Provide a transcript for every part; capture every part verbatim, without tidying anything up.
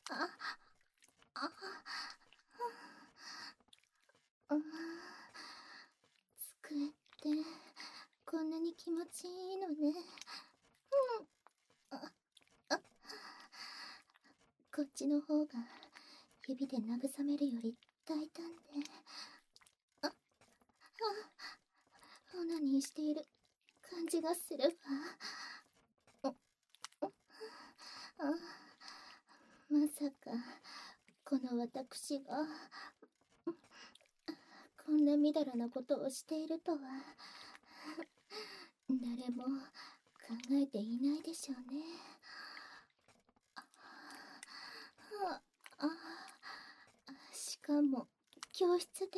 あ、あ、うん。机ってこんなに気持ちいいのね。うん。あ、あ、こっちの方が指で慰めるより大胆で。あ、あ、オナニーしている感じがするわ。あ、あ、まさかこの私がこんなみだらなことをしているとは誰も考えていないでしょうね。あ、あ、しかも教室で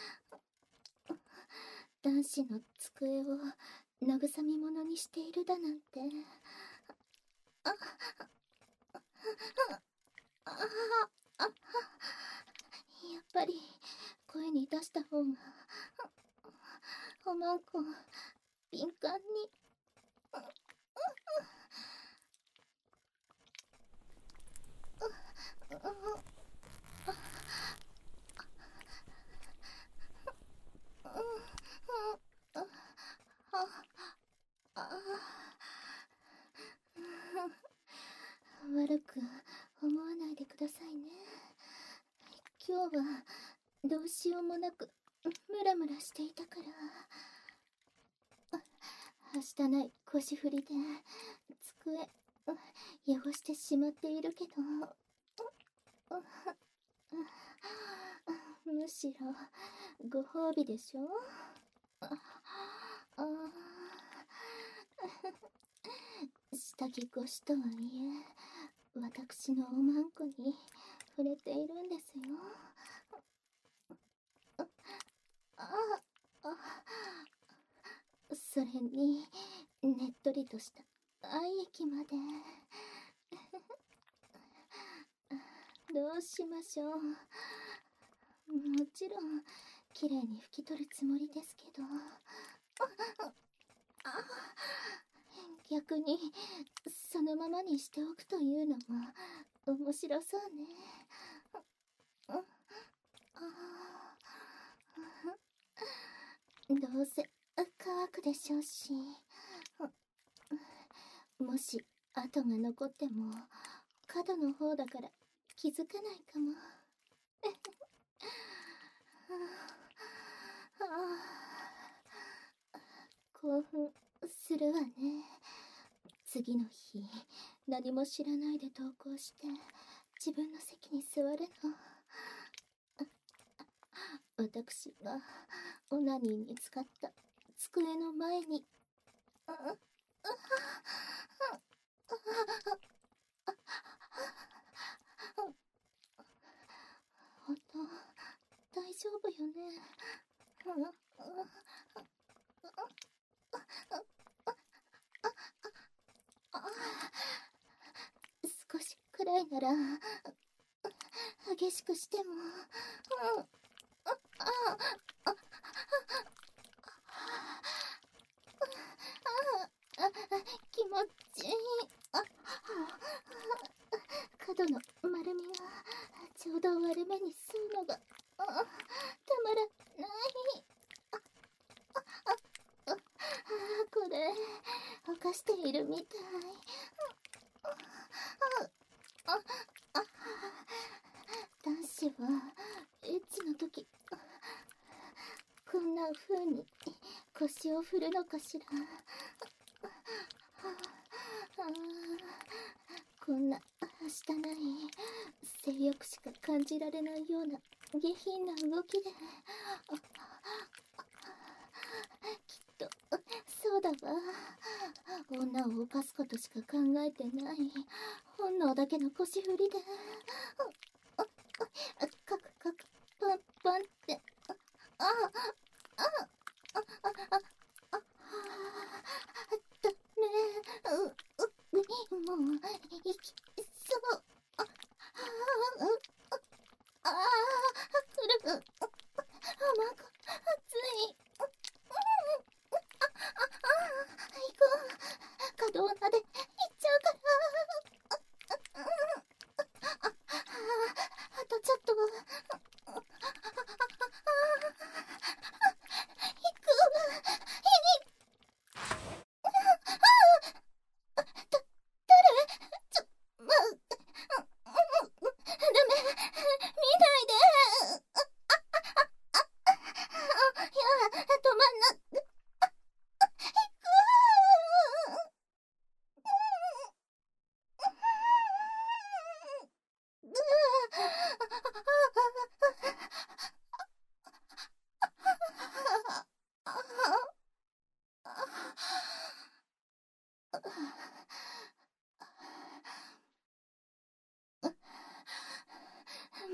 男子の机を慰み物にしているだなんて。あ、あ、あ、あ、やっぱり声に出した方がおまんこ敏感に。悪く思わないでくださいね。今日はどうしようもなくムラムラしていたから。はしたない腰振りで机汚してしまっているけど、むしろご褒美でしょ。ああ、下着越しとはいえ私のおまんこに触れているんですよ。ああ、それにねっとりとした愛液まで。どうしましょう。もちろんきれいに拭き取るつもりですけど。逆にそのままにしておくというのも面白そうね。どうせ乾くでしょうし、もし跡が残っても角の方だから気づかないかも。興奮するわね。次の日何も知らないで登校して自分の席に座るの。私がオナニーに使った机の前に。本当大丈夫よね。少しくらいなら激しくしても。気持ちいい。角の丸みがちょうど割れ目に吸うのがたまらない。これ犯しているみたい。男子はいつの時こんな風に腰を振るのかしら。こんなはしたない性欲しか感じられないような下品な動きで。きっとそうだわ。女を犯すことしか考えてない本能だけの腰振りでカクカクパンパンって。あああああああだね。ううもういきそう。あああくる。あまこ熱い。行こう。可動まで行っちゃうから。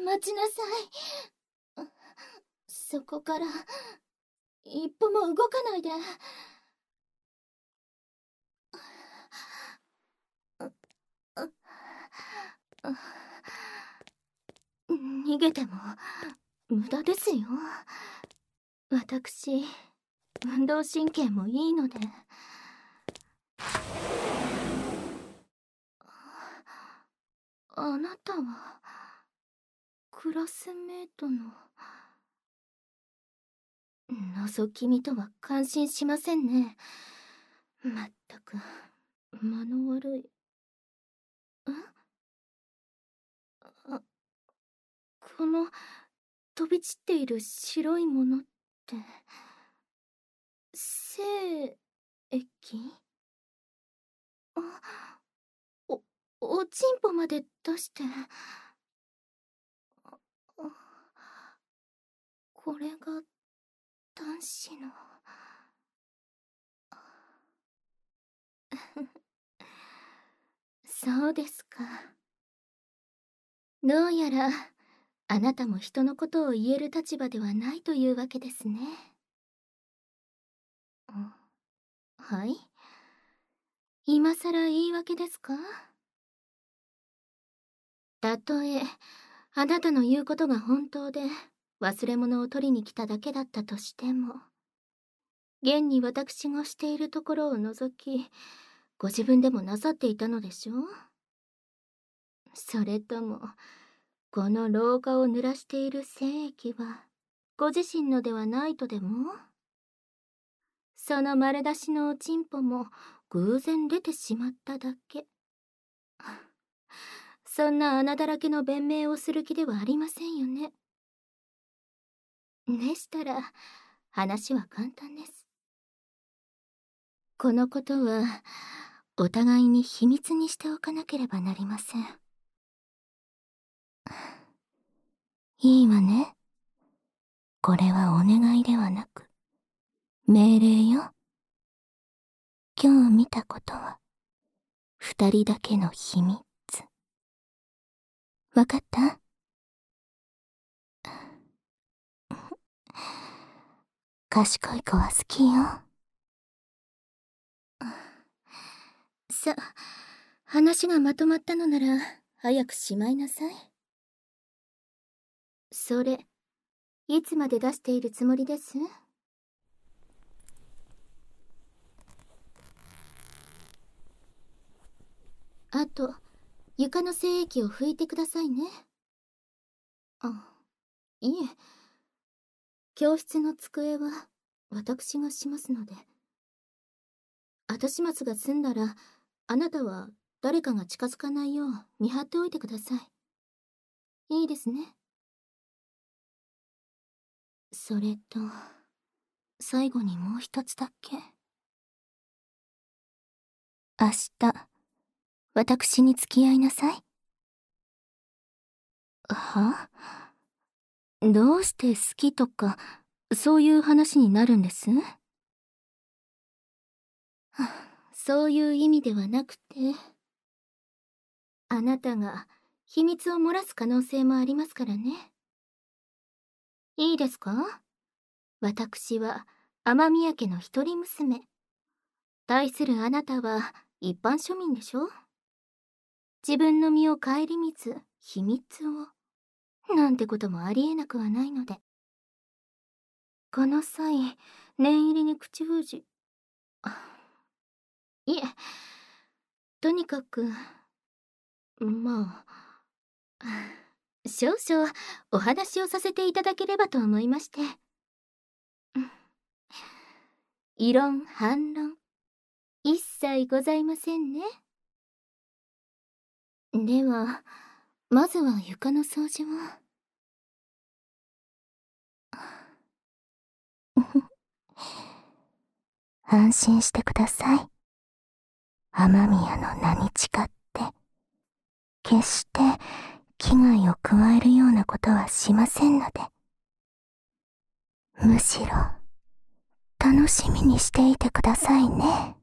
待ちなさい。そこから一歩も動かないで。逃げても無駄ですよ。私、運動神経もいいので。あなたはクラスメートの。覗き見とは感心しませんね。まったく間の悪い。ん？あ、この飛び散っている白いものって精液？あ、おおちんぽまで出して。これが男子の。そうですか。どうやらあなたも人のことを言える立場ではないというわけですね。はい？今さら言い訳ですか？たとえあなたの言うことが本当で忘れ物を取りに来ただけだったとしても、現に私がしているところを除きご自分でもなさっていたのでしょう？それともこの廊下を濡らしている精液はご自身のではないとでも？その丸出しのおちんぽも偶然出てしまっただけ。そんな穴だらけの弁明をする気ではありませんよね。でしたら話は簡単です。このことはお互いに秘密にしておかなければなりません。いいわね。これはお願いではなく命令よ。今日見たことは二人だけの秘密。わかった？賢い子は好きよ。さ、話がまとまったのなら早くしまいなさい。それ、いつまで出しているつもりです？あと、床の精液を拭いてくださいね。あ、いえ。教室の机は私がしますので。後始末が済んだら、あなたは誰かが近づかないよう見張っておいてください。いいですね。それと、最後にもう一つだけ。明日、私に付き合いなさい。は？どうして好きとか、そういう話になるんです？そういう意味ではなくて、あなたが秘密を漏らす可能性もありますからね。いいですか？私は雨宮家の一人娘。対するあなたは一般庶民でしょ？自分の身を顧みず秘密をなんてこともありえなくはないので。この際念入りに口封じ。いえ、とにかくまあ少々お話をさせていただければと思いまして。異論反論一切ございませんね。ではまずは床の掃除を。安心してください。雨宮の名に誓って決して危害を加えるようなことはしませんので。むしろ楽しみにしていてくださいね。